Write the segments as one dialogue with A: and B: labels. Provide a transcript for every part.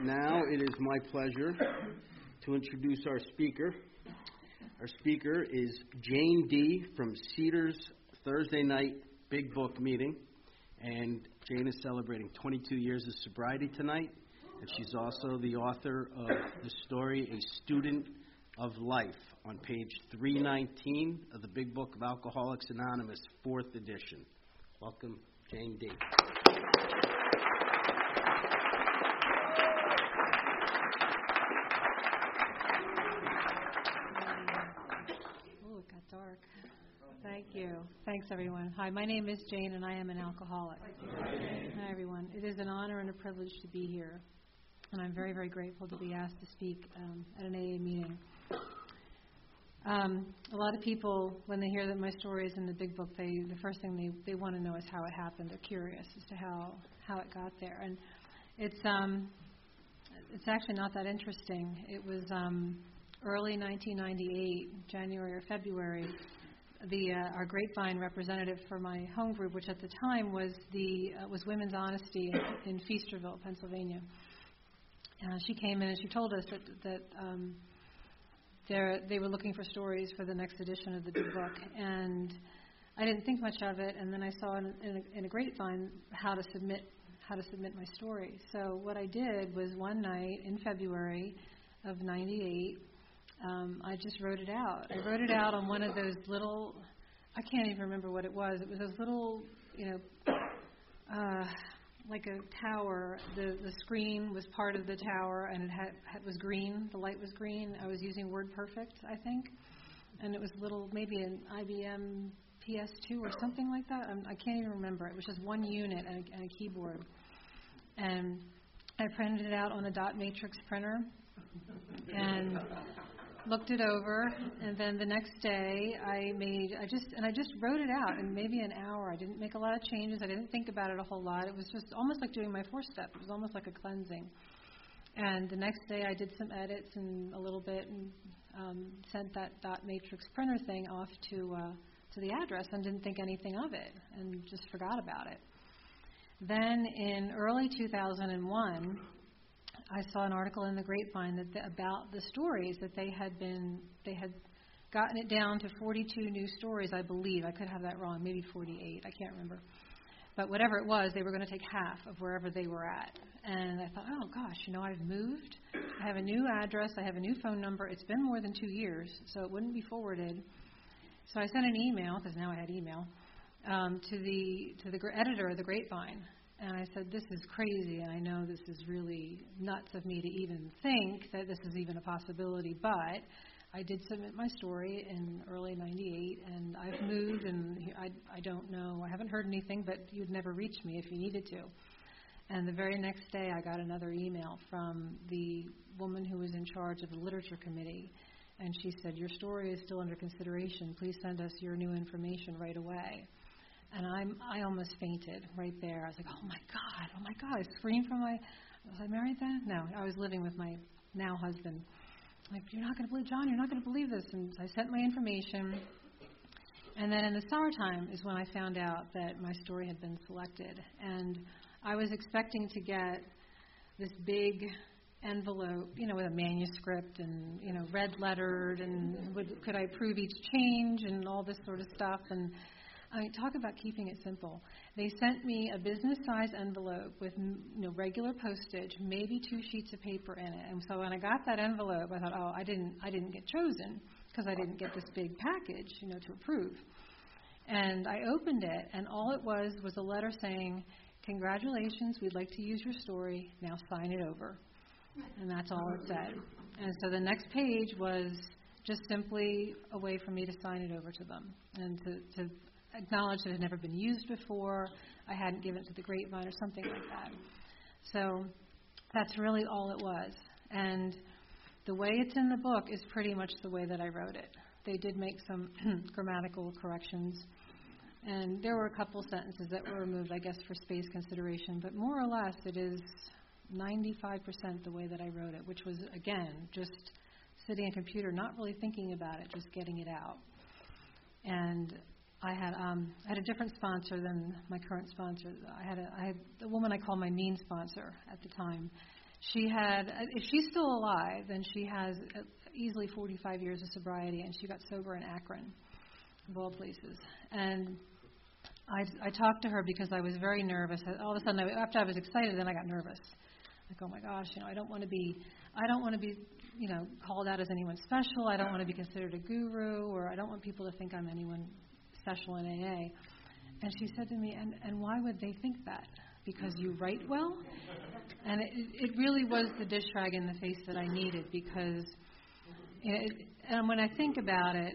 A: Now it is my pleasure to introduce our speaker. Our speaker is Jane Dee from Cedars Thursday night Big Book meeting. And Jane is celebrating 22 years of sobriety tonight. And she's also the author of the story, A Student of Life, on page 319 of the Big Book of Alcoholics Anonymous, 4th edition. Welcome, Jane Dee.
B: Thank you. Thanks, everyone. Hi, my name is Jane, and I am an alcoholic. Hi, everyone. It is an honor and a privilege to be here, and I'm very, very grateful to be asked to speak at an AA meeting. A lot of people, when they hear that my story is in the Big Book, the first thing they want to know is how it happened. They're curious as to how it got there, and it's actually not that interesting. It was early 1998, January or February. Our Grapevine representative for my home group, which at the time was Women's Honesty in Feasterville, Pennsylvania. She came in and she told us that they were looking for stories for the next edition of the Big Book, and I didn't think much of it. And then I saw in a Grapevine how to submit my story. So what I did was one night in February of '98. I just wrote it out. I wrote it out on one of those little, I can't even remember what it was. It was those little, like a tower. The screen was part of the tower, and it was green. The light was green. I was using WordPerfect, I think. And it was little, maybe an IBM PS2 or something like that. I can't even remember. It was just one unit and a keyboard. And I printed it out on a dot matrix printer. And looked it over, and then the next day I just wrote it out in maybe an hour. I didn't make a lot of changes. I didn't think about it a whole lot. It was just almost like doing my 4-step. It was almost like a cleansing. And the next day I did some edits and a little bit and sent that dot matrix printer thing off to the address and didn't think anything of it and just forgot about it. Then in early 2001, I saw an article in the Grapevine about the stories that they had gotten it down to 42 new stories, I believe. I could have that wrong, maybe 48. I can't remember. But whatever it was, they were going to take half of wherever they were at. And I thought, oh, gosh, I've moved. I have a new address. I have a new phone number. It's been more than 2 years, so it wouldn't be forwarded. So I sent an email, because now I had email, to the editor of the Grapevine. And I said, this is crazy, and I know this is really nuts of me to even think that this is even a possibility, but I did submit my story in early '98, and I've moved, and I don't know. I haven't heard anything, but you'd never reach me if you needed to. And the very next day, I got another email from the woman who was in charge of the literature committee, and she said, your story is still under consideration. Please send us your new information right away. And I almost fainted right there. I was like, oh, my God. I screamed was I married then? No, I was living with my now husband. Like, you're not going to believe, John, you're not going to believe this. And I sent my information. And then in the summertime is when I found out that my story had been selected. And I was expecting to get this big envelope, with a manuscript and, red lettered, and could I prove each change and all this sort of stuff. And talk about keeping it simple. They sent me a business-size envelope with regular postage, maybe 2 sheets of paper in it. And so when I got that envelope, I thought, oh, I didn't get chosen because I didn't get this big package, to approve. And I opened it, and all it was a letter saying, congratulations, we'd like to use your story. Now sign it over. And that's all it said. And so the next page was just simply a way for me to sign it over to them and to acknowledge that it had never been used before, I hadn't given it to the Grapevine or something like that. So that's really all it was. And the way it's in the book is pretty much the way that I wrote it. They did make some grammatical corrections, and there were a couple sentences that were removed, I guess, for space consideration, but more or less it is 95% the way that I wrote it, which was, again, just sitting at a computer, not really thinking about it, just getting it out. And I had a different sponsor than my current sponsor. I had the woman I called my mean sponsor at the time. She had, if she's still alive, then she has easily 45 years of sobriety, and she got sober in Akron, of all places. And I talked to her because I was very nervous. All of a sudden, after I was excited, then I got nervous. Like, oh my gosh, I don't want to be, called out as anyone special. I don't want to be considered a guru, or I don't want people to think I'm anyone special in AA. And she said to me, and why would they think that? Because you write well? And it really was the dish rag in the face that I needed, because, and when I think about it,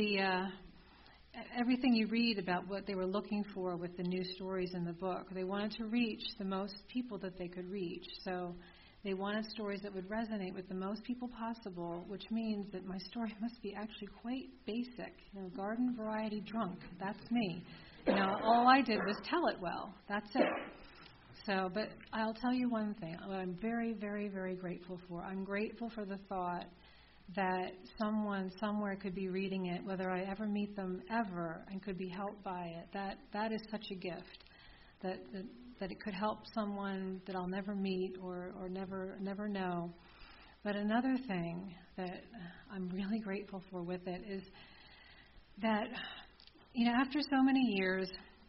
B: everything you read about what they were looking for with the new stories in the book, they wanted to reach the most people that they could reach. So they wanted stories that would resonate with the most people possible, which means that my story must be actually quite basic. Garden variety drunk. That's me. All I did was tell it well. That's it. So, but I'll tell you one thing. I'm very, very, very grateful for. I'm grateful for the thought that someone somewhere could be reading it, whether I ever meet them ever, and could be helped by it. That is such a gift. That it could help someone that I'll never meet or never know. But another thing that I'm really grateful for with it is that, after so many years,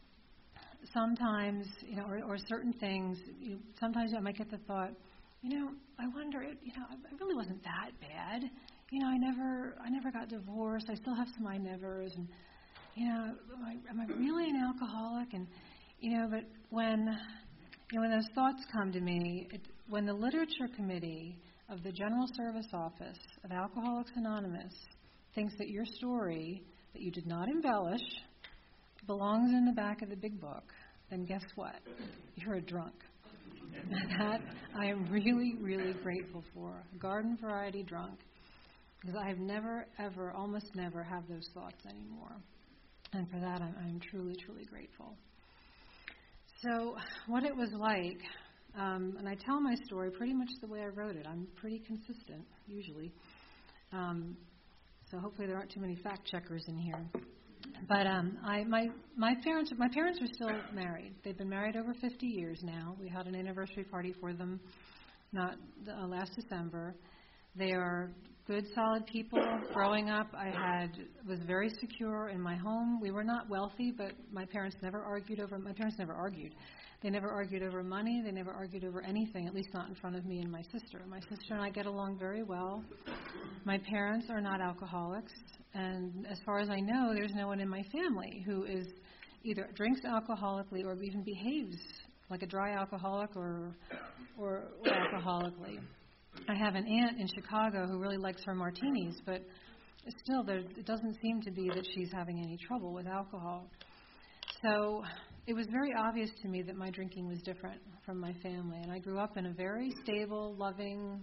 B: sometimes, or certain things, sometimes I might get the thought, I wonder, it really wasn't that bad. I never got divorced. I still have some I nevers, and am I really an alcoholic? And but when those thoughts come to me, when the literature committee of the General Service Office of Alcoholics Anonymous thinks that your story that you did not embellish belongs in the back of the big book, then guess what? You're a drunk. That I am really, really grateful for. Garden variety drunk. Because I have never, ever, almost never have those thoughts anymore. And for that, I'm truly, truly grateful. So what it was like, and I tell my story pretty much the way I wrote it. I'm pretty consistent, usually. So hopefully there aren't too many fact checkers in here. But my parents are still married. They've been married over 50 years now. We had an anniversary party for them last December. They are good, solid people. Growing up, I was very secure in my home. We were not wealthy, but my parents never argued. They never argued over money. They never argued over anything, at least not in front of me and my sister. My sister and I get along very well. My parents are not alcoholics. And as far as I know, there's no one in my family who is either drinks alcoholically or even behaves like a dry alcoholic or alcoholically. I have an aunt in Chicago who really likes her martinis, but still it doesn't seem to be that she's having any trouble with alcohol. So it was very obvious to me that my drinking was different from my family. And I grew up in a very stable, loving,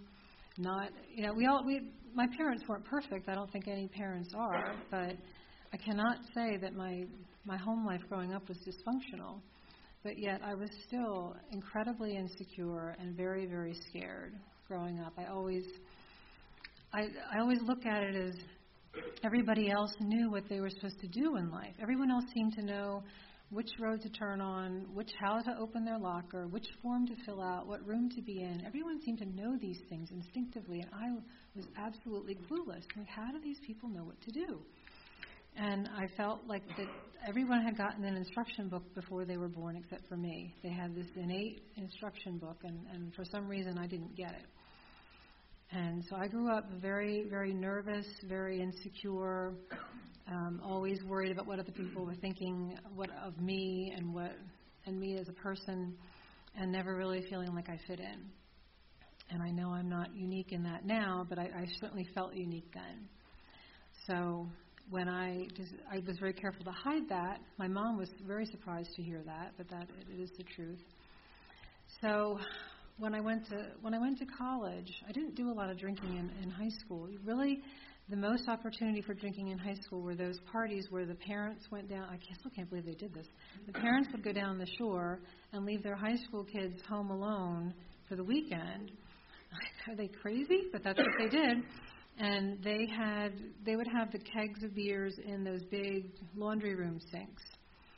B: my parents weren't perfect. I don't think any parents are, but I cannot say that my home life growing up was dysfunctional. But yet I was still incredibly insecure and very, very scared growing up. I always look at it as everybody else knew what they were supposed to do in life. Everyone else seemed to know which road to turn on, how to open their locker, which form to fill out, what room to be in. Everyone seemed to know these things instinctively, and I was absolutely clueless. Like, how do these people know what to do? And I felt like that everyone had gotten an instruction book before they were born except for me. They had this innate instruction book, and for some reason I didn't get it. And so I grew up very, very nervous, very insecure, always worried about what other people were thinking of me and me as a person, and never really feeling like I fit in. And I know I'm not unique in that now, but I certainly felt unique then. So when I was very careful to hide that. My mom was very surprised to hear that, but that it is the truth. So when I went to college, I didn't do a lot of drinking in high school. Really, the most opportunity for drinking in high school were those parties where the parents went down. I still can't believe they did this. The parents would go down the shore and leave their high school kids home alone for the weekend. Are they crazy? But that's what they did. And they would have the kegs of beers in those big laundry room sinks.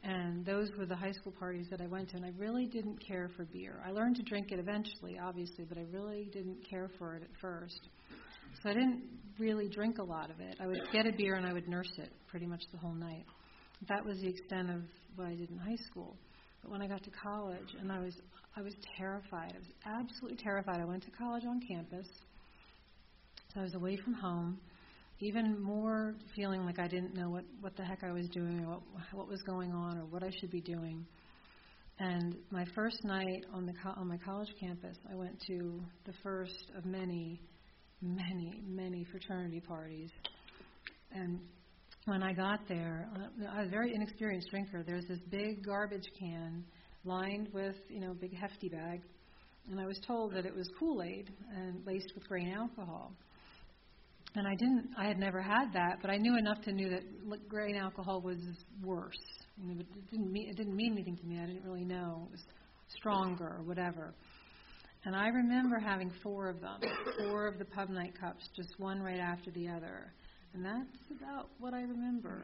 B: And those were the high school parties that I went to, and I really didn't care for beer. I learned to drink it eventually, obviously, but I really didn't care for it at first. So I didn't really drink a lot of it. I would get a beer and I would nurse it pretty much the whole night. That was the extent of what I did in high school. But when I got to college, and I was terrified. I was absolutely terrified. I went to college on campus, so I was away from home, even more feeling like I didn't know what the heck I was doing or what was going on or what I should be doing. And my first night on my college campus, I went to the first of many fraternity parties. And when I got there, I was a very inexperienced drinker. There's this big garbage can lined with, a big hefty bag, and I was told that it was Kool-Aid and laced with grain alcohol. And I had never had that, but I knew enough to know that grain alcohol was worse. It didn't mean anything to me. I didn't really know. It was stronger or whatever. And I remember having 4 of them, 4 of the pub night cups, just one right after the other. And that's about what I remember.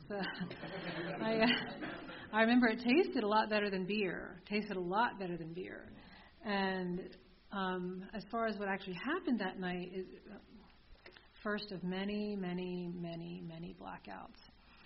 B: I remember it tasted a lot better than beer. And as far as what actually happened that night, is first of many blackouts.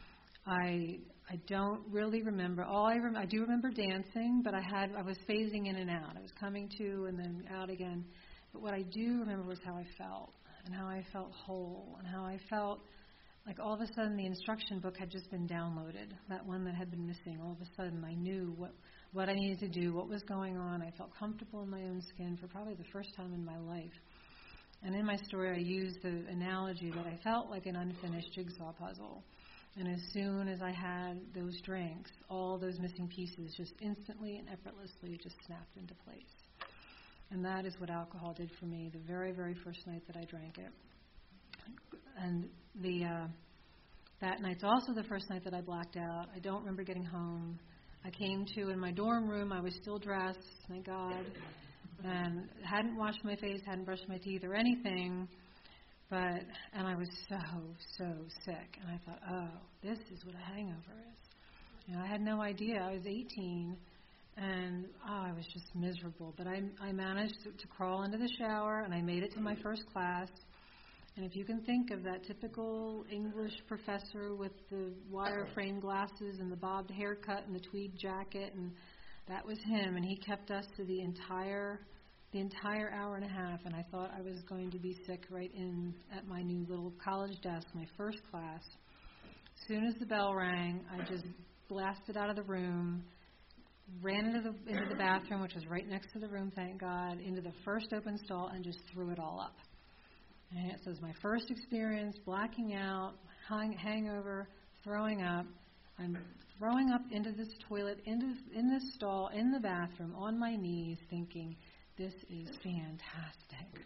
B: I don't really remember. I do remember dancing, but I was phasing in and out. I was coming to and then out again. But what I do remember was how I felt, and how I felt whole, and how I felt like all of a sudden the instruction book had just been downloaded, that one that had been missing. All of a sudden I knew what I needed to do, what was going on. I felt comfortable in my own skin for probably the first time in my life. And in my story, I used the analogy that I felt like an unfinished jigsaw puzzle. And as soon as I had those drinks, all those missing pieces just instantly and effortlessly just snapped into place. And that is what alcohol did for me the very, very first night that I drank it. And that night's also the first night that I blacked out. I don't remember getting home. I came to in my dorm room. I was still dressed, thank God, and hadn't washed my face, hadn't brushed my teeth or anything. And I was so sick. And I thought, oh, this is what a hangover is. I had no idea. I was 18, and I was just miserable. But I managed to crawl into the shower, and I made it to my first class. And if you can think of that typical English professor with the wire frame glasses and the bobbed haircut and the tweed jacket, and that was him. And he kept us to the entire hour and a half, and I thought I was going to be sick right in at my new little college desk, my first class. As soon as the bell rang, I just blasted out of the room, ran into the bathroom, which was right next to the room, thank God, into the first open stall, and just threw it all up. And it says my first experience, blacking out, hangover, throwing up. I'm throwing up into this toilet, in this stall, in the bathroom, on my knees, thinking, this is fantastic.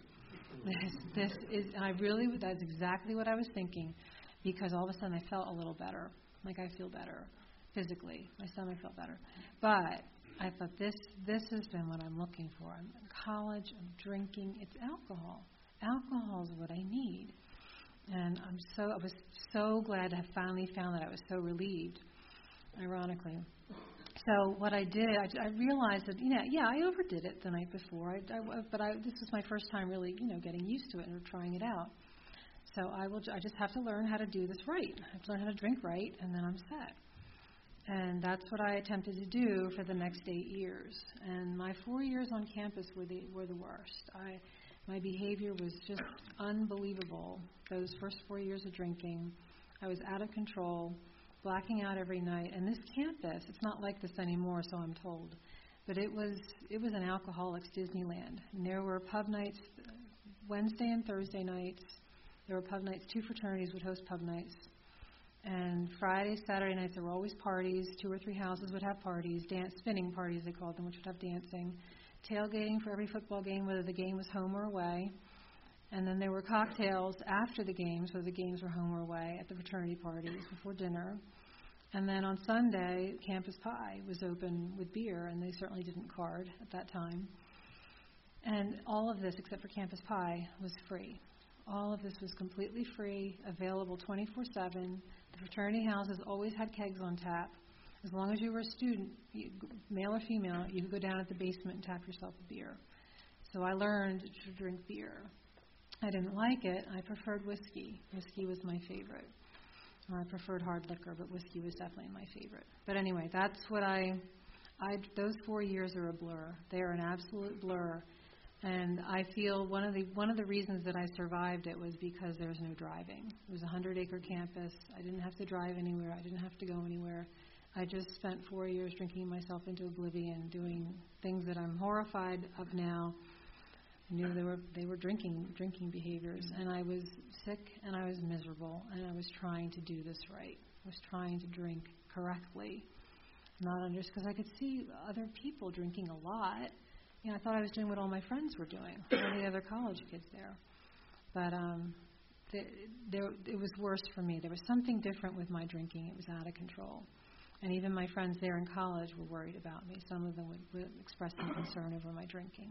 B: That's exactly what I was thinking, because all of a sudden I felt a little better, like I feel better physically. My stomach felt better. But I thought, this has been what I'm looking for. I'm in college, I'm drinking, it's alcohol. Alcohol is what I need. And I was so glad to have finally found that. I was so relieved, ironically. So what I did, I realized that, I overdid it the night before, but this was my first time really, getting used to it and trying it out. So I just have to learn how to do this right. I have to learn how to drink right, and then I'm set. And that's what I attempted to do for the next 8 years. And my 4 years on campus were the worst. My behavior was just unbelievable. Those first 4 years of drinking, I was out of control, blacking out every night. And this campus, it's not like this anymore, so I'm told, but it was an alcoholics Disneyland. And there were pub nights Wednesday and Thursday nights. There were pub nights. 2 fraternities would host pub nights. And Friday, Saturday nights, there were always parties. 2 or 3 houses would have parties, spinning parties they called them, which would have dancing. Tailgating for every football game, whether the game was home or away. And then there were cocktails after the games, whether the games were home or away, at the fraternity parties before dinner. And then on Sunday, Campus Pie was open with beer, and they certainly didn't card at that time. And all of this, except for Campus Pie, was free. All of this was completely free, available 24/7. The fraternity houses always had kegs on tap. As long as you were a student, male or female, you could go down at the basement and tap yourself a beer. So I learned to drink beer. I didn't like it. I preferred whiskey. Whiskey was my favorite. I preferred hard liquor, but whiskey was definitely my favorite. But anyway, that's what those 4 years are a blur. They are an absolute blur. And I feel one of the reasons that I survived it was because there was no driving. It was a 100-acre campus. I didn't have to drive anywhere. I didn't have to go anywhere. I just spent 4 years drinking myself into oblivion, doing things that I'm horrified of now. I knew they were drinking behaviors, and I was sick and I was miserable, and I was trying to do this right. I was trying to drink correctly, not just because I could see other people drinking a lot. I thought I was doing what all my friends were doing, all the other college kids there. But it was worse for me. There was something different with my drinking. It was out of control. And even my friends there in college were worried about me. Some of them would express some concern over my drinking.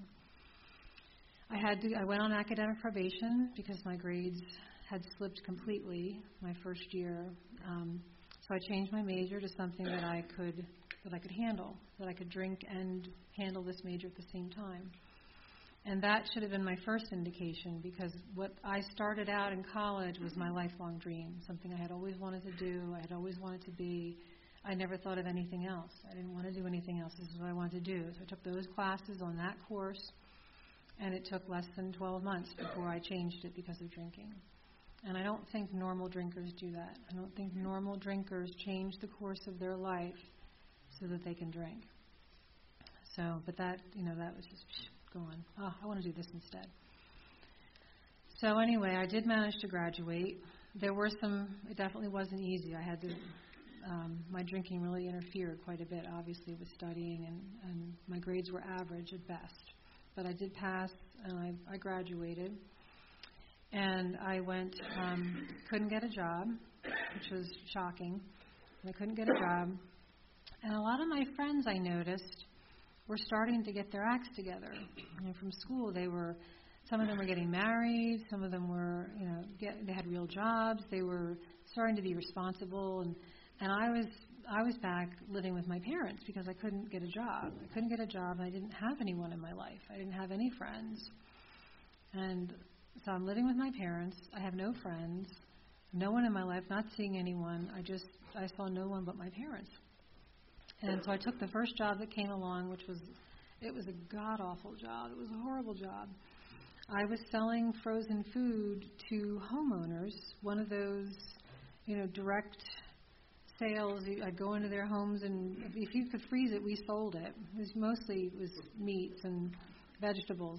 B: I went on academic probation because my grades had slipped completely my first year. So I changed my major to something that I could handle, that I could drink and handle this major at the same time. And that should have been my first indication, because what I started out in college was my lifelong dream, something I had always wanted to do, I had always wanted to be. I never thought of anything else. I didn't want to do anything else. This is what I wanted to do. So I took those classes on that course, and it took less than 12 months before I changed it because of drinking. And I don't think normal drinkers do that. I don't think normal drinkers change the course of their life so that they can drink. So, but that was just going, I want to do this instead. So anyway, I did manage to graduate. It definitely wasn't easy. I had to, my drinking really interfered quite a bit, obviously, with studying, and my grades were average at best. But I did pass, and I graduated. And I couldn't get a job, which was shocking. I couldn't get a job. And a lot of my friends, I noticed, were starting to get their acts together. From school, some of them were getting married, some of them were, they had real jobs, they were starting to be responsible, and I was back living with my parents because I couldn't get a job. I couldn't get a job, and I didn't have anyone in my life. I didn't have any friends. And so I'm living with my parents. I have no friends, no one in my life, not seeing anyone. I saw no one but my parents. And so I took the first job that came along, it was a god-awful job. It was a horrible job. I was selling frozen food to homeowners, one of those, direct sales. I'd go into their homes, and if you could freeze it, we sold it. It was mostly meats and vegetables,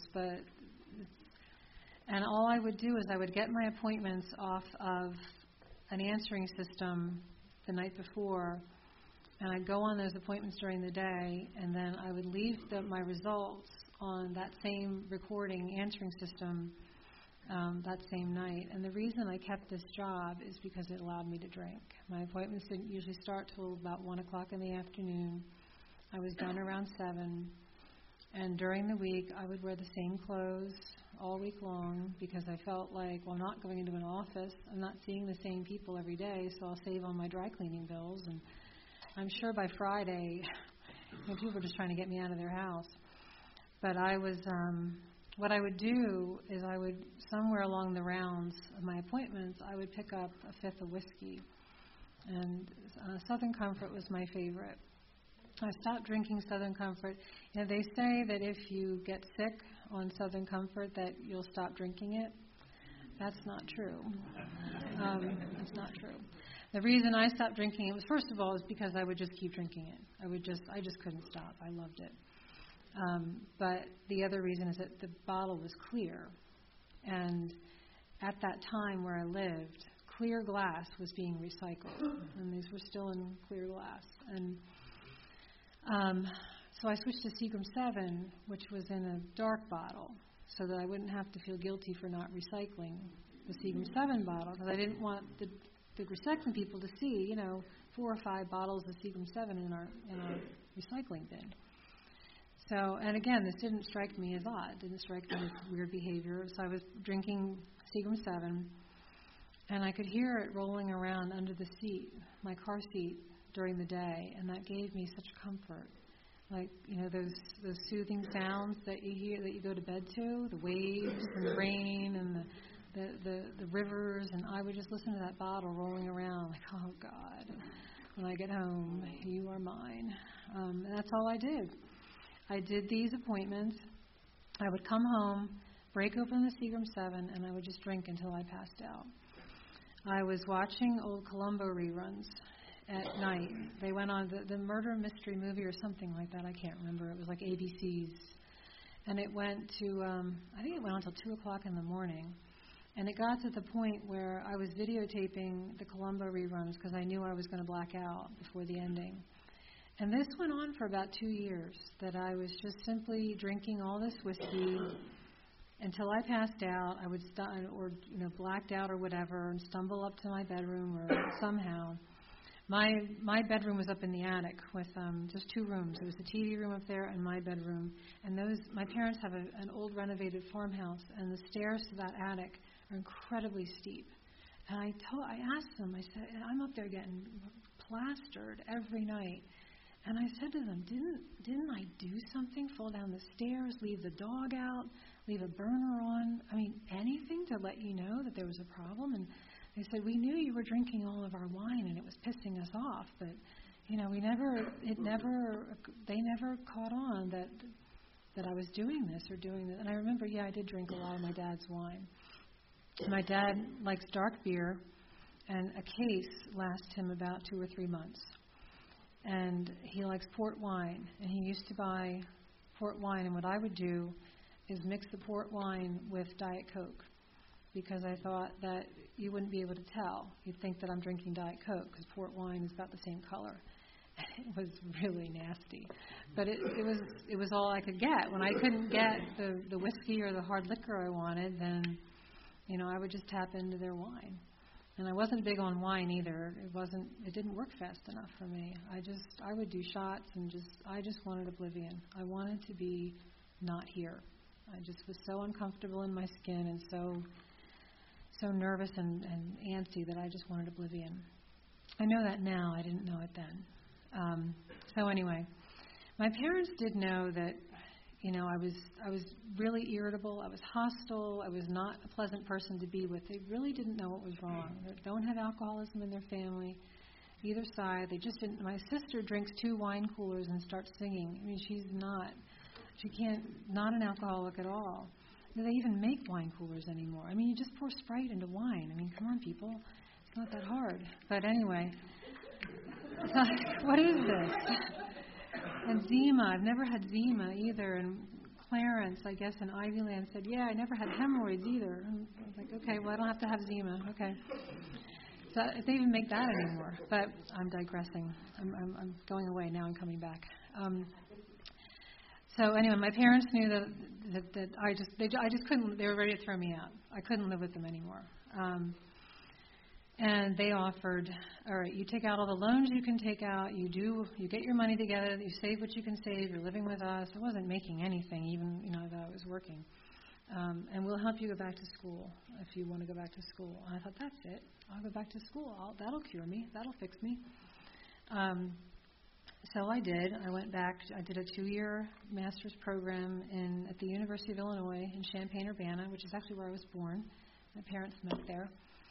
B: and all I would do is I would get my appointments off of an answering system the night before, and I'd go on those appointments during the day, and then I would leave my results on that same recording answering system that same night. And the reason I kept this job is because it allowed me to drink. My appointments didn't usually start till about 1 o'clock in the afternoon. I was done around 7. And during the week, I would wear the same clothes all week long because I felt like, I'm not going into an office. I'm not seeing the same people every day, so I'll save on my dry cleaning bills. And I'm sure by Friday, people were just trying to get me out of their house. But what I would do is somewhere along the rounds of my appointments, I would pick up a fifth of whiskey. And Southern Comfort was my favorite. I stopped drinking Southern Comfort. They say that if you get sick on Southern Comfort that you'll stop drinking it. That's not true. It's not true. The reason I stopped drinking it was, first of all, is because I would just keep drinking it. I just couldn't stop. I loved it. But the other reason is that the bottle was clear. And at that time where I lived, clear glass was being recycled. And these were still in clear glass. And so I switched to Seagram 7, which was in a dark bottle, so that I wouldn't have to feel guilty for not recycling the Seagram 7 bottle, because I didn't want the recycling people to see, 4 or 5 bottles of Seagram 7 in our recycling bin. So, and again, this didn't strike me as odd, didn't strike me as weird behavior. So I was drinking Seagram 7, and I could hear it rolling around under the seat, my car seat, during the day, and that gave me such comfort. Like, those soothing sounds that you hear, that you go to bed to, the waves and the rain and the rivers, and I would just listen to that bottle rolling around like, oh, God, when I get home, you are mine. And that's all I did. I did these appointments. I would come home, break open the Seagram 7, and I would just drink until I passed out. I was watching old Columbo reruns at night. They went on the murder mystery movie or something like that. I can't remember. It was like ABC's. And it went to, I think it went on until 2 o'clock in the morning. And it got to the point where I was videotaping the Columbo reruns because I knew I was going to black out before the ending. And this went on for about 2 years, that I was just simply drinking all this whiskey until I passed out. I would blacked out or whatever, and stumble up to my bedroom or somehow. My bedroom was up in the attic with just 2 rooms. There was the TV room up there and my bedroom. And my parents have an old renovated farmhouse, and the stairs to that attic are incredibly steep. And I asked them, I said, I'm up there getting plastered every night. And I said to them, didn't I do something? Fall down the stairs, leave the dog out, leave a burner on? I mean, anything to let you know that there was a problem? And they said, we knew you were drinking all of our wine and it was pissing us off, but they never caught on that I was doing this or doing that. And I remember, I did drink a lot of my dad's wine. My dad likes dark beer, and a case lasts him about 2 or 3 months. And he likes port wine, and he used to buy port wine, and what I would do is mix the port wine with Diet Coke, because I thought that you wouldn't be able to tell. You'd think that I'm drinking Diet Coke, because port wine is about the same color. It was really nasty. But it was all I could get. When I couldn't get the whiskey or the hard liquor I wanted, then I would just tap into their wine. And I wasn't big on wine either. It didn't work fast enough for me. I would do shots and I just wanted oblivion. I wanted to be not here. I just was so uncomfortable in my skin and so nervous and antsy that I just wanted oblivion. I know that now. I didn't know it then. So anyway, my parents did know that I was really irritable. I was hostile. I was not a pleasant person to be with. They really didn't know what was wrong. They don't have alcoholism in their family, either side. They just didn't. My sister drinks 2 wine coolers and starts singing. I mean, not an alcoholic at all. They even make wine coolers anymore. I mean, you just pour Sprite into wine. I mean, come on, people. It's not that hard. But anyway, what is this? And Zima, I've never had Zima either. And Clarence, I guess, in Ivyland said, I never had hemorrhoids either. And I was like, okay, well, I don't have to have Zima. Okay. So they even make that anymore. But I'm digressing. I'm going away now and coming back. So anyway, my parents knew that I just couldn't. They were ready to throw me out. I couldn't live with them anymore. And they offered, all right, you take out all the loans you can take out, you get your money together, you save what you can save, you're living with us. I wasn't making anything, even, though I was working. And we'll help you go back to school if you want to go back to school. And I thought, that's it. I'll go back to school. That'll cure me. That'll fix me. So I did. I went back. I did a 2-year master's program at the University of Illinois in Champaign-Urbana, which is actually where I was born. My parents met there.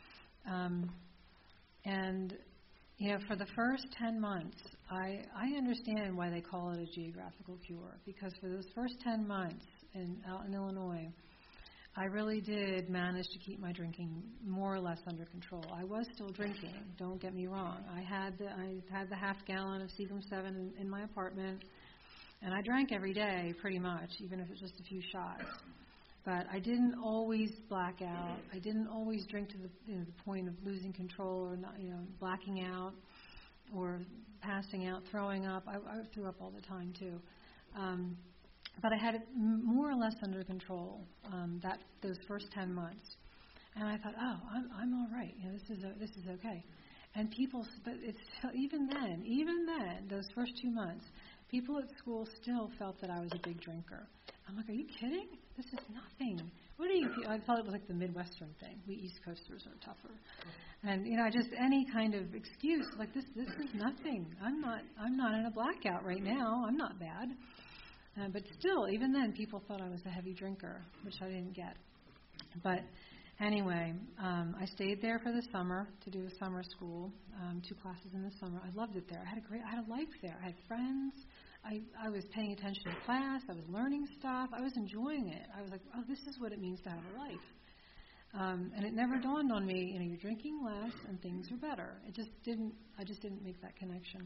B: For the first 10 months, I understand why they call it a geographical cure, because for those first 10 months out in Illinois, I really did manage to keep my drinking more or less under control. I was still drinking, don't get me wrong. I had the half gallon of Seagram 7 in my apartment, and I drank every day pretty much, even if it was just a few shots. But I didn't always black out. I didn't always drink to the point of losing control or not, blacking out or passing out, throwing up. I threw up all the time too. But I had it more or less under control those first 10 months. And I thought, I'm all right. This is okay. And but it's even then, those first 2 months, people at school still felt that I was a big drinker. I'm like, are you kidding? This is nothing. What are you, I felt it was like the Midwestern thing. We East Coasters are tougher. And, just any kind of excuse, like this is nothing. I'm not in a blackout right now. I'm not bad. But still, even then, people thought I was a heavy drinker, which I didn't get. But anyway, I stayed there for the summer to do a summer school, 2 classes in the summer. I loved it there. I had a life there. I had friends. I was paying attention to class. I was learning stuff. I was enjoying it. I was like, oh, this is what it means to have a life. And it never dawned on me, you're drinking less and things are better. I just didn't make that connection.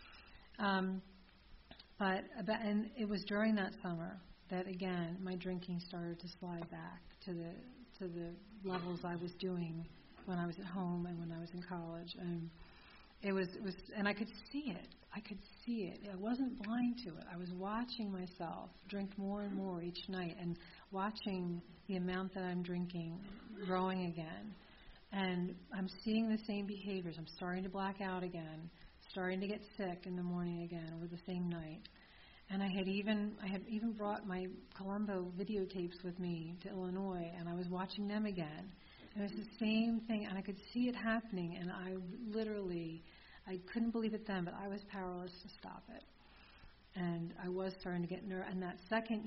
B: And it was during that summer that, again, my drinking started to slide back to the levels I was doing when I was at home and when I was in college. And it was, and I could see it. I wasn't blind to it. I was watching myself drink more and more each night and watching the amount that I'm drinking growing again. And I'm seeing the same behaviors. I'm starting to black out again, starting to get sick in the morning again or the same night. And I had even brought my Columbo videotapes with me to Illinois, and I was watching them again. And it was the same thing, and I could see it happening, and I couldn't believe it then, but I was powerless to stop it. And I was starting to get nervous. And that second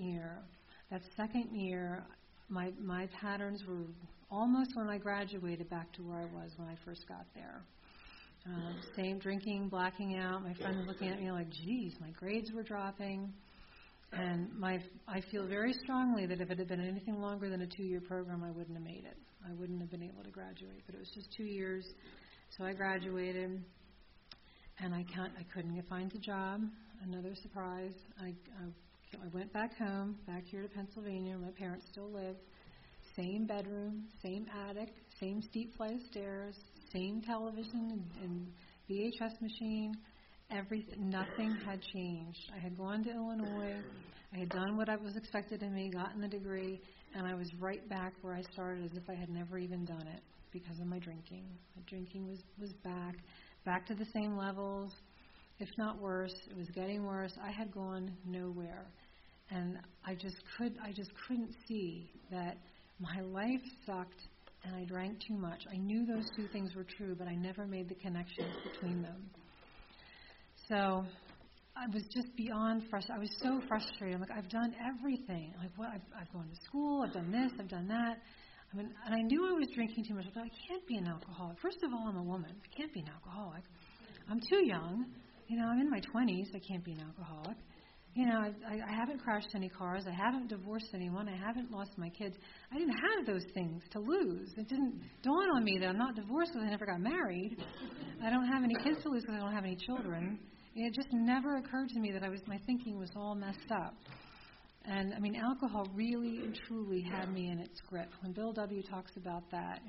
B: year, my patterns were almost when I graduated back to where I was when I first got there. Same drinking, blacking out. My friends looking at me like, geez, my grades were dropping. And I feel very strongly that if it had been anything longer than a 2-year program, I wouldn't have made it. I wouldn't have been able to graduate. But it was just 2 years. So I graduated, and I couldn't find a job. Another surprise. I went back home, back here to Pennsylvania. My parents still lived. Same bedroom, same attic, same steep flight of stairs, same television and VHS machine. Everything, nothing had changed. I had gone to Illinois. I had done what I was expected of me, gotten the degree, and I was right back where I started as if I had never even done it because of my drinking. My drinking was back to the same levels, if not worse. It was getting worse. I had gone nowhere, and I just couldn't see that my life sucked and I drank too much. I knew those two things were true, but I never made the connections between them. So I was just beyond frustrated. I was so frustrated. I'm like, I've done everything. Like, what? I've gone to school. I've done this. I've done that. I mean, and I knew I was drinking too much. I thought, I can't be an alcoholic. First of all, I'm a woman. I can't be an alcoholic. I'm too young. I'm in my 20s. I can't be an alcoholic. I haven't crashed any cars. I haven't divorced anyone. I haven't lost my kids. I didn't have those things to lose. It didn't dawn on me that I'm not divorced because I never got married. I don't have any kids to lose because I don't have any children. It just never occurred to me that my thinking was all messed up. And, alcohol really and truly had me in its grip. When Bill W. talks about that,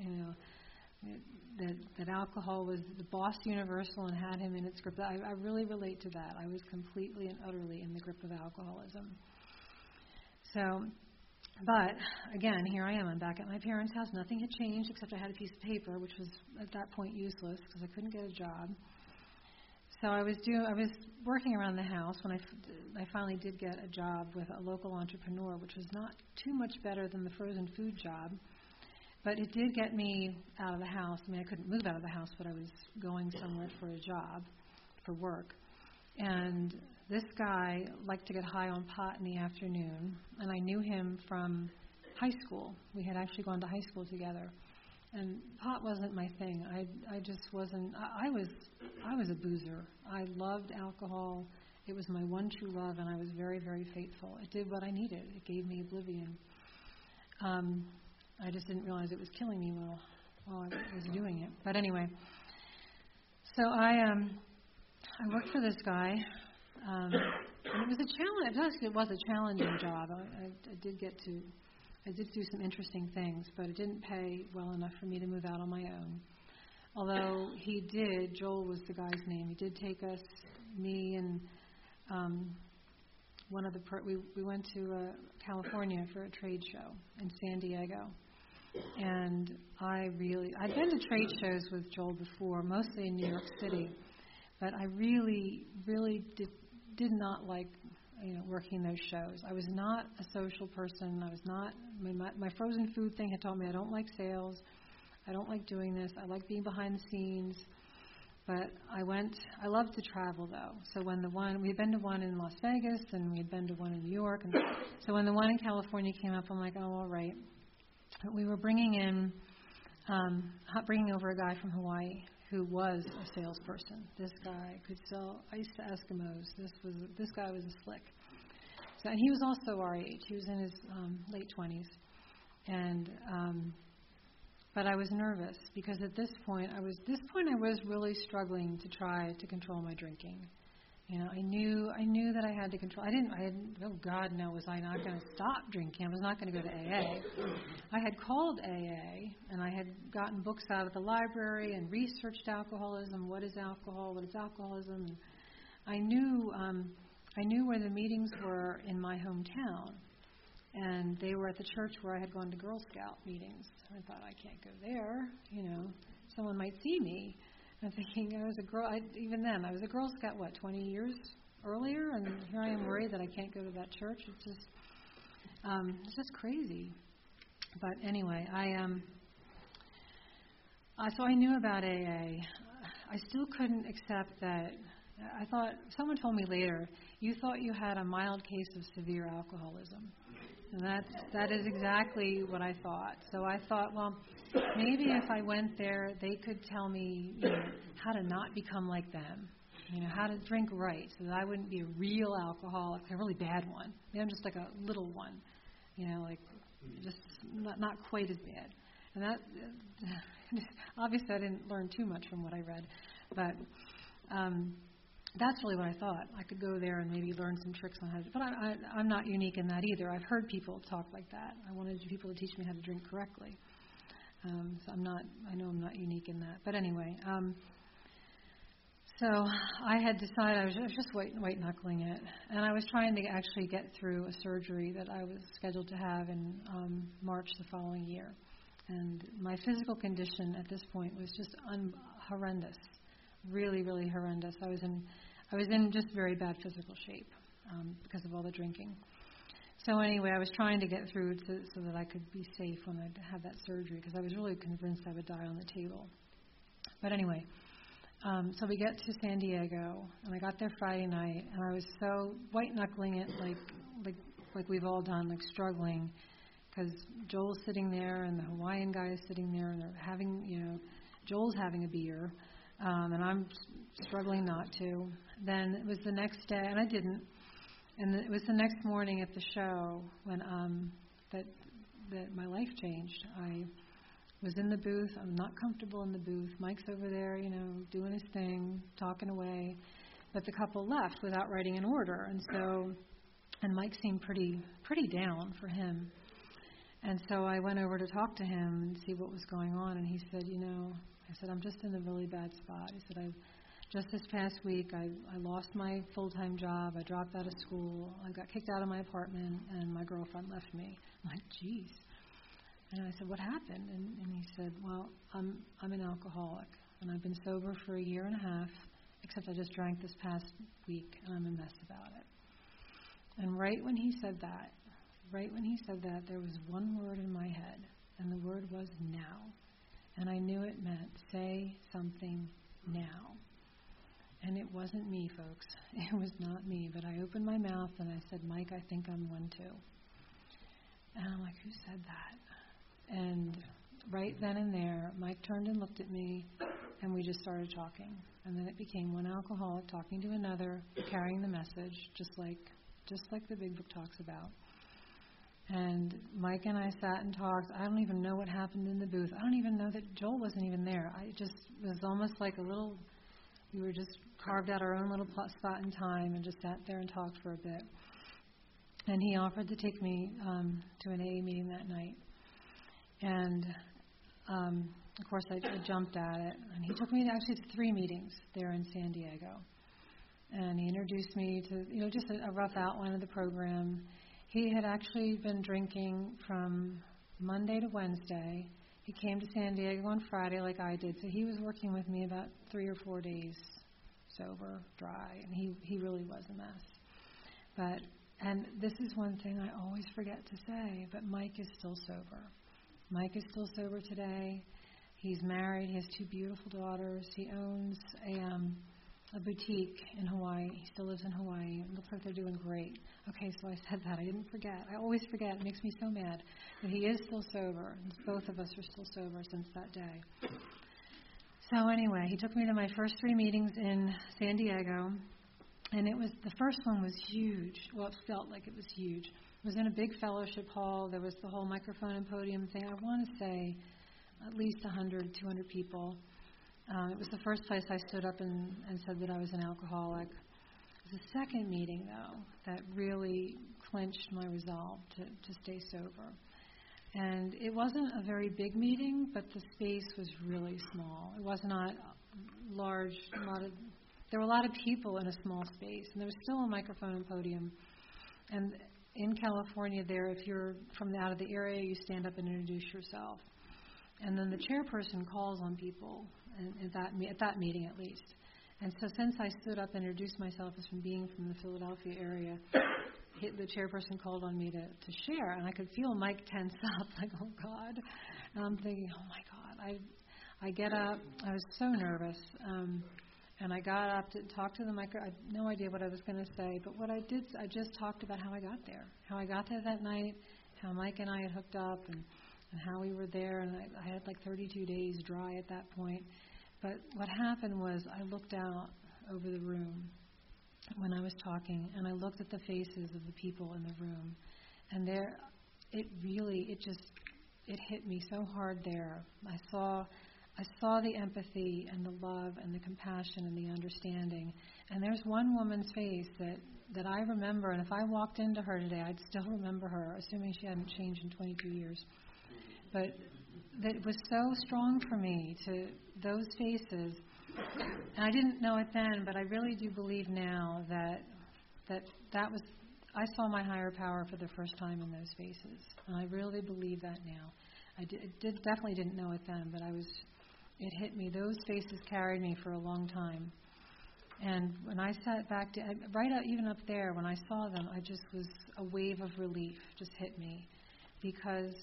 B: that alcohol was the boss universal and had him in its grip, I really relate to that. I was completely and utterly in the grip of alcoholism. So, but, again, here I am. I'm back at my parents' house. Nothing had changed except I had a piece of paper, which was at that point useless because I couldn't get a job. So I was working around the house when I finally did get a job with a local entrepreneur, which was not too much better than the frozen food job, but it did get me out of the house. I couldn't move out of the house, but I was going somewhere for a job, for work. And this guy liked to get high on pot in the afternoon, and I knew him from high school. We had actually gone to high school together. And pot wasn't my thing. I just wasn't. I was a boozer. I loved alcohol. It was my one true love, and I was very, very faithful. It did what I needed. It gave me oblivion. I just didn't realize it was killing me while I was doing it. But anyway, so I worked for this guy, and it was a challenge. It was a challenging job. I did do some interesting things, but it didn't pay well enough for me to move out on my own. Although he did, Joel was the guy's name, he did take us, me and we went to California for a trade show in San Diego. And I'd been to trade shows with Joel before, mostly in New York City, but I really, really did not like working those shows. I was not a social person. I was not, my frozen food thing had taught me I don't like sales. I don't like doing this. I like being behind the scenes. But I love to travel though. So when we had been to one in Las Vegas and we had been to one in New York. And so when the one in California came up, I'm like, oh, all right. But we were bringing over a guy from Hawaii who was a salesperson. This guy could sell ice to Eskimos. This guy was a slick. So, and he was also our age. He was in his late 20s. And but I was nervous because at this point I was really struggling to try to control my drinking. I knew that I had to control. Oh God, no, was I not going to stop drinking? I was not going to go to AA. I had called AA and I had gotten books out of the library and researched alcoholism. What is alcohol? What is alcoholism? And I knew where the meetings were in my hometown. And they were at the church where I had gone to Girl Scout meetings. I thought, I can't go there. Someone might see me. I'm thinking, I was a girl. Even then, I was a Girl Scout, 20 years earlier? And here I am worried that I can't go to that church. It's just crazy. But anyway, so I knew about AA. I still couldn't accept that. I thought, someone told me later, you thought you had a mild case of severe alcoholism. And that is exactly what I thought. So I thought, well, maybe if I went there, they could tell me, how to not become like them, how to drink right, so that I wouldn't be a real alcoholic, a really bad one. Maybe I'm just like a little one, just not quite as bad. And that obviously I didn't learn too much from what I read, but that's really what I thought. I could go there and maybe learn some tricks on how to. But I'm not unique in that either. I've heard people talk like that. I wanted people to teach me how to drink correctly. So I know I'm not unique in that. But anyway, so I had decided I was just white knuckling it, and I was trying to actually get through a surgery that I was scheduled to have in March the following year. And my physical condition at this point was just horrendous. Really, really horrendous. I was in just very bad physical shape because of all the drinking. So anyway, I was trying to get through so that I could be safe when I'd have that surgery because I was really convinced I would die on the table. But anyway, so we get to San Diego, and I got there Friday night, and I was so white knuckling it like we've all done, like struggling, because Joel's sitting there and the Hawaiian guy is sitting there, and they're having, Joel's having a beer. And I'm struggling not to. Then it was the next day, and I didn't. And it was the next morning at the show when that my life changed. I was in the booth. I'm not comfortable in the booth. Mike's over there, doing his thing, talking away. But the couple left without writing an order, and Mike seemed pretty down for him. And so I went over to talk to him and see what was going on, and he said, I said, I'm just in a really bad spot. He said, just this past week, I lost my full-time job. I dropped out of school. I got kicked out of my apartment, and my girlfriend left me. I'm like, geez. And I said, what happened? And he said, well, I'm an alcoholic, and I've been sober for 1.5 years, except I just drank this past week, and I'm a mess about it. And right when he said that, there was one word in my head, and the word was now. And I knew it meant say something now. And it wasn't me, folks. It was not me. But I opened my mouth and I said, Mike, I think I'm one too. And I'm like, who said that? And right then and there, Mike turned and looked at me, and we just started talking. And then it became one alcoholic talking to another, carrying the message, just like the Big Book talks about. And Mike and I sat and talked. I don't even know what happened in the booth. I don't even know that Joel wasn't even there. It was almost like we were just carved out our own little spot in time and just sat there and talked for a bit. And he offered to take me to an AA meeting that night. And, of course, I jumped at it. And he took me to 3 meetings there in San Diego. And he introduced me to, just a rough outline of the program. He had actually been drinking from Monday to Wednesday. He came to San Diego on Friday like I did, so he was working with me about 3 or 4 days sober, dry, and he really was a mess. And this is one thing I always forget to say, but Mike is still sober. Mike is still sober today. He's married. He has 2 beautiful daughters. He owns a boutique in Hawaii. He still lives in Hawaii. It looks like they're doing great. Okay, so I said that. I didn't forget. I always forget. It makes me so mad. But he is still sober. And both of us are still sober since that day. So anyway, he took me to my first 3 meetings in San Diego. And the first one was huge. Well, it felt like it was huge. It was in a big fellowship hall. There was the whole microphone and podium thing. I want to say at least 100, 200 people. It was the first place I stood up and said that I was an alcoholic. It was the second meeting, though, that really clinched my resolve to stay sober. And it wasn't a very big meeting, but the space was really small. It was not large. There were a lot of people in a small space, and there was still a microphone and podium. And in California there, if you're from out of the area, you stand up and introduce yourself. And then the chairperson calls on people, at that meeting at least. And so since I stood up and introduced myself as from being from the Philadelphia area, the chairperson called on me to share. And I could feel Mike tense up, like, oh, God. And I'm thinking, oh, my God. I get up. I was so nervous. And I got up to talk to the micro. I had no idea what I was going to say. But what I did, I just talked about how I got there. How I got there that night, how Mike and I had hooked up, and how we were there. And I had like 32 days dry at that point. But what happened was I looked out over the room when I was talking, and I looked at the faces of the people in the room. And there, it hit me so hard there. I saw the empathy and the love and the compassion and the understanding. And there's one woman's face that I remember, and if I walked into her today, I'd still remember her, assuming she hadn't changed in 22 years. But that was so strong for me, to those faces. And I didn't know it then, but I really do believe now that was, I saw my higher power for the first time in those faces. And I really believe that now. I definitely didn't know it then, but it hit me. Those faces carried me for a long time. And when I sat back, even up there, when I saw them, a wave of relief just hit me. Because,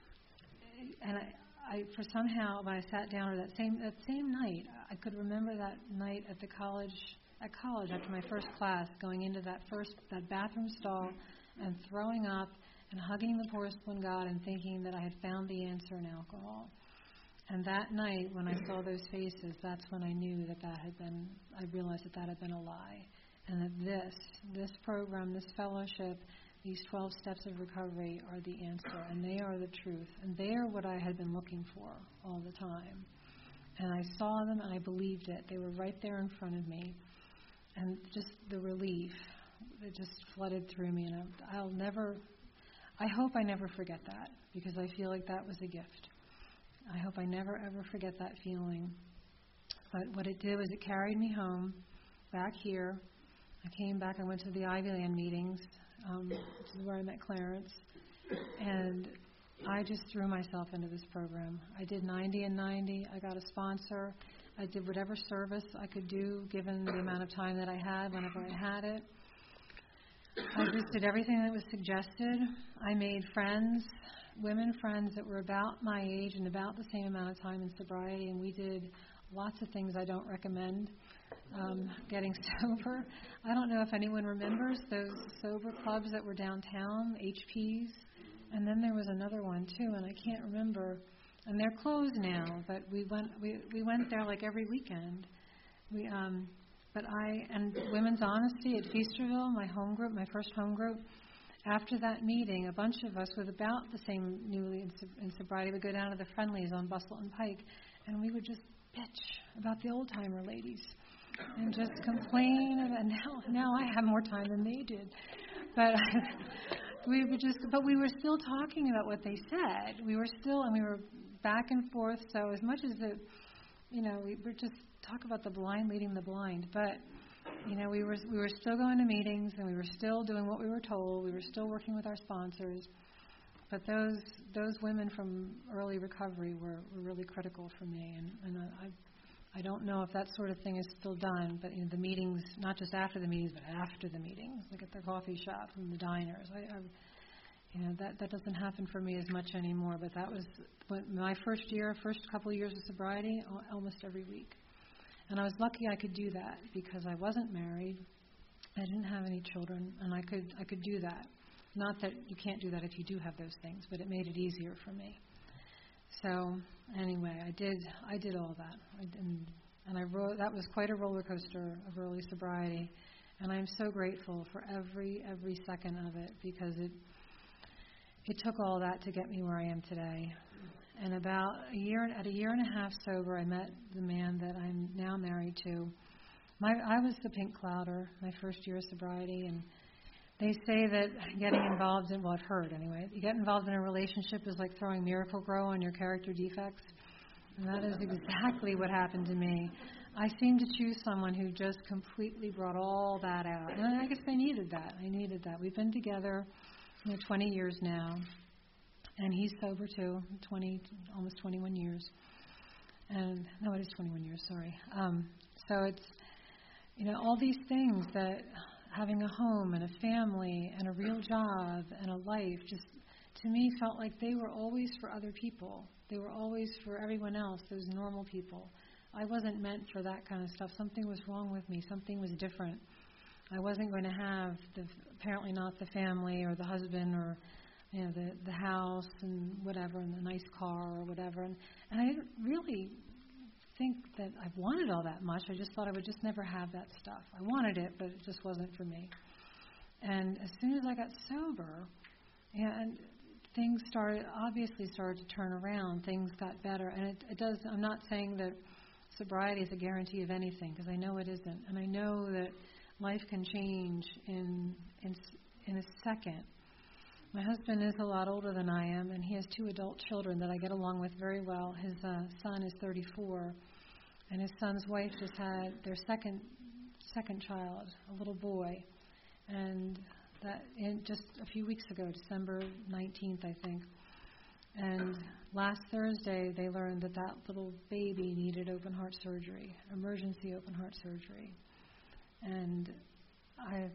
B: and for somehow, when I sat down, or that same night, I could remember that night at college after my first class, going into that bathroom stall and throwing up and hugging the porcelain god and thinking that I had found the answer in alcohol. And that night, when I saw those faces, that's when I knew I realized that had been a lie. And that this program, this fellowship, these 12 steps of recovery are the answer, and they are the truth. And they are what I had been looking for all the time. And I saw them, and I believed it. They were right there in front of me. And just the relief, it just flooded through me. And I hope I never forget that, because I feel like that was a gift. I hope I never, ever forget that feeling. But what it did was it carried me home, back here. I came back, I went to the Ivy Land meetings, which is where I met Clarence. And I just threw myself into this program. I did 90 and 90. I got a sponsor. I did whatever service I could do, given the amount of time that I had, whenever I had it. I just did everything that was suggested. I made friends, women friends that were about my age and about the same amount of time in sobriety, and we did lots of things I don't recommend. Getting sober. I don't know if anyone remembers those sober clubs that were downtown, HPs, and then there was another one too, and I can't remember. And they're closed now, but we went there like every weekend. And Women's Honesty at Feasterville, my home group, my first home group. After that meeting, a bunch of us with about the same newly in sobriety would go down to the Friendlies on Bustle and Pike, and we would just bitch about the old-timer ladies and just complain. And now I have more time than they did. But we were still talking about what they said. We were back and forth. So as much as we were just talk about the blind leading the blind, but we were still going to meetings, and we were still doing what we were told. We were still working with our sponsors. But those women from early recovery were really critical for me, and I don't know if that sort of thing is still done, but the meetings, not just after the meetings, but after the meetings, like at the coffee shops and the diners. That doesn't happen for me as much anymore, but that was my first couple of years of sobriety, almost every week. And I was lucky I could do that because I wasn't married, I didn't have any children, and I could do that. Not that you can't do that if you do have those things, but it made it easier for me. So anyway, I did all that, and I wrote. That was quite a roller coaster of early sobriety, and I'm so grateful for every second of it because it took all that to get me where I am today. And about a year and a half sober, I met the man that I'm now married to. I was the pink clouder my first year of sobriety, and they say that getting involved in, well, I've heard anyway, you get involved in a relationship is like throwing Miracle-Gro on your character defects. And that is exactly what happened to me. I seemed to choose someone who just completely brought all that out. And I guess I needed that. We've been together 20 years now. And he's sober too, almost 21 years. And no, it is 21 years, sorry. So it's, all these things that having a home and a family and a real job and a life just, to me, felt like they were always for other people. They were always for everyone else, those normal people. I wasn't meant for that kind of stuff. Something was wrong with me. Something was different. I wasn't going to have, apparently not the family or the husband or the house and whatever and the nice car or whatever. And I didn't really think that I wanted all that much. I just thought I would just never have that stuff. I wanted it, but it just wasn't for me. And as soon as I got sober, and things obviously started to turn around. Things got better. And it does. I'm not saying that sobriety is a guarantee of anything, because I know it isn't. And I know that life can change in a second. My husband is a lot older than I am, and he has 2 adult children that I get along with very well. His son is 34, and his son's wife just had their second child, a little boy. And that just a few weeks ago, December 19th, I think. And last Thursday, they learned that little baby needed open heart surgery, emergency open heart surgery. And I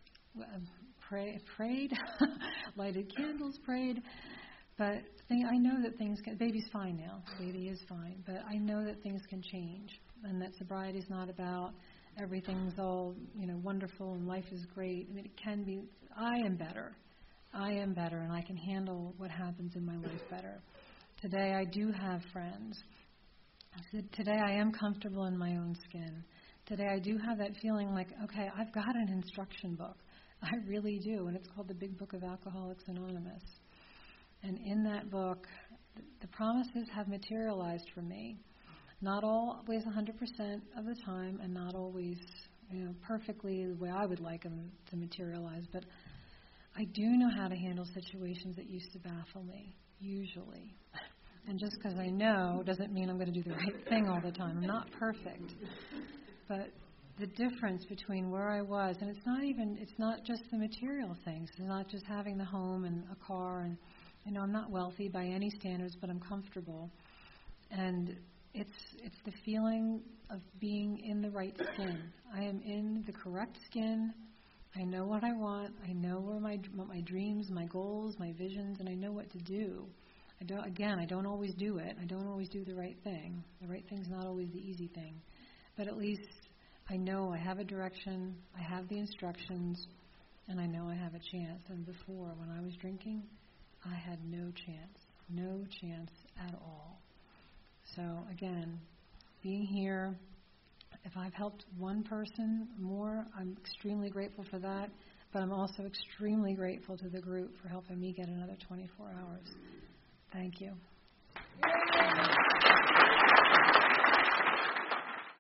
B: prayed, lighted candles, prayed. But I know that baby's fine now. Baby is fine. But I know that things can change, and that sobriety is not about everything's all, wonderful and life is great. I mean, it can be. I am better, and I can handle what happens in my life better. Today I do have friends. Today I am comfortable in my own skin. Today I do have that feeling like, okay, I've got an instruction book. I really do, and it's called The Big Book of Alcoholics Anonymous. And in that book, the promises have materialized for me. Not always 100% of the time, and not always, perfectly the way I would like them to materialize. But I do know how to handle situations that used to baffle me, usually. And just because I know doesn't mean I'm going to do the right thing all the time. I'm not perfect. But the difference between where I was, and it's not just the material things. It's not just having the home and a car, and I'm not wealthy by any standards, but I'm comfortable. And it's the feeling of being in the right skin. I am in the correct skin. I know what I want. I know what my dreams, my goals, my visions, and I know what to do. I don't always do it. I don't always do the right thing. The right thing's not always the easy thing. But at least I know I have a direction, I have the instructions, and I know I have a chance. And before, when I was drinking, I had no chance at all. So again, being here, if I've helped one person more, I'm extremely grateful for that. But I'm also extremely grateful to the group for helping me get another 24 hours. Thank you.